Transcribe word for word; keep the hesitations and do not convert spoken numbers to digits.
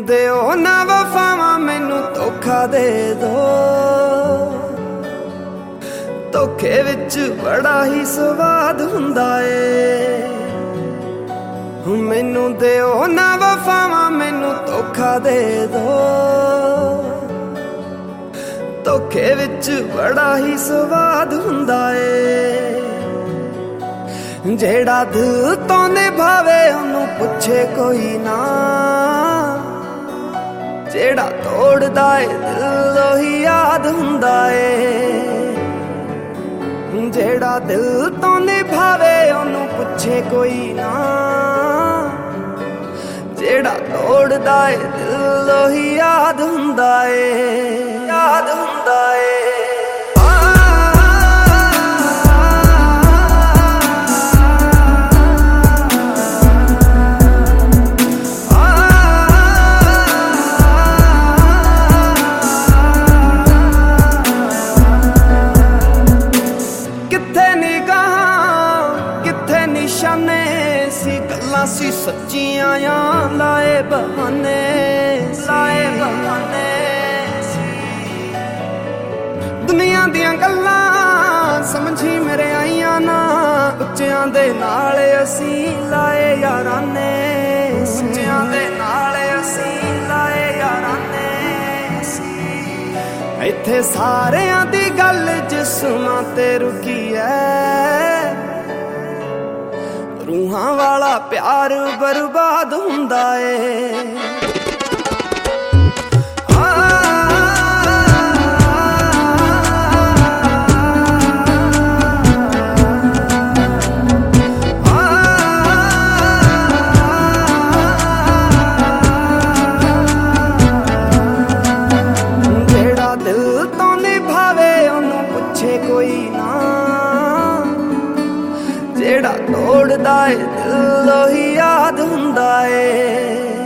ਦਿਓ ਨਾ ਵਫਾਵਾਂ ਮੈਨੂੰ ਧੋਖਾ ਦੇ ਦੋ। ਧੋਖੇ ਵਿੱਚ ਬੜਾ ਹੀ ਸਵਾਦ ਹੁੰਦਾ ਏ। ਮੈਨੂੰ ਦਿਓ ਨਾ ਵਫਾਵਾਂ ਮੈਨੂੰ ਧੋਖਾ ਦੇ ਦੋ। ਧੋਖੇ ਵਿੱਚ ਬੜਾ ਹੀ ਸਵਾਦ ਹੁੰਦਾ ਏ। ਜਿਹੜਾ ਦਿਲ ਤੋਂ ਨਿਭਾਵੇ ਉਹਨੂੰ ਪੁੱਛੇ ਕੋਈ ਨਾ। ਜਿਹੜਾ ਤੋੜਦਾ ਏ ਦਿਲ ਉਹੀ ਯਾਦ ਹੁੰਦਾ ਏ। ਜਿਹੜਾ ਦਿਲ ਤੋਂ ਨਿਭਾਵੇ ਉਹਨੂੰ ਪੁੱਛੇ ਕੋਈ ਨਾ। ਜਿਹੜਾ ਤੋੜਦਾ ਏ ਦਿਲ ਉਹੀ ਯਾਦ ਹੁੰਦਾ ਏ। ਯਾਦ ਹੁੰਦਾ ਏ। ਨਿਸ਼ਾਨੇ ਸੀ ਗੱਲਾਂ ਸੀ ਸੱਚੀਆਂ ਆ ਲਾਏ ਬਹਾਨੇ। ਲਾਏ ਬਹਾਨੇ ਦੁਨੀਆ ਦੀਆਂ ਗੱਲਾਂ ਸਮਝੀ ਮੇਰੇ ਆਈਆਂ ਨਾ। ਉੱਚਿਆਂ ਦੇ ਨਾਲ ਅਸੀਂ ਲਾਏ ਯਾਰਾਨੇ। ਉੱਚਿਆਂ ਦੇ ਨਾਲ ਅਸੀਂ ਲਾਏ ਯਾਰਾਨੇ। ਇੱਥੇ ਸਾਰਿਆਂ ਦੀ ਗੱਲ ਜਿਸਮਾਂ ਤੇ ਰੁਕੀ ਐ। ਰੂਹਾਂ ਵਾਲਾ ਪਿਆਰ ਬਰਬਾਦ ਹੁੰਦਾ ਏ। ਜਿਹੜਾ ਦਿਲ ਤੋਂ ਨਿਭਾਵੇ ਉਹਨੂੰ ਪੁੱਛੇ ਕੋਈ ਨਾ। ਜਿਹੜਾ ਤੋੜਦਾ ਏ ਦਿਲ ਉਹੀ ਯਾਦ ਹੁੰਦਾ ਏ।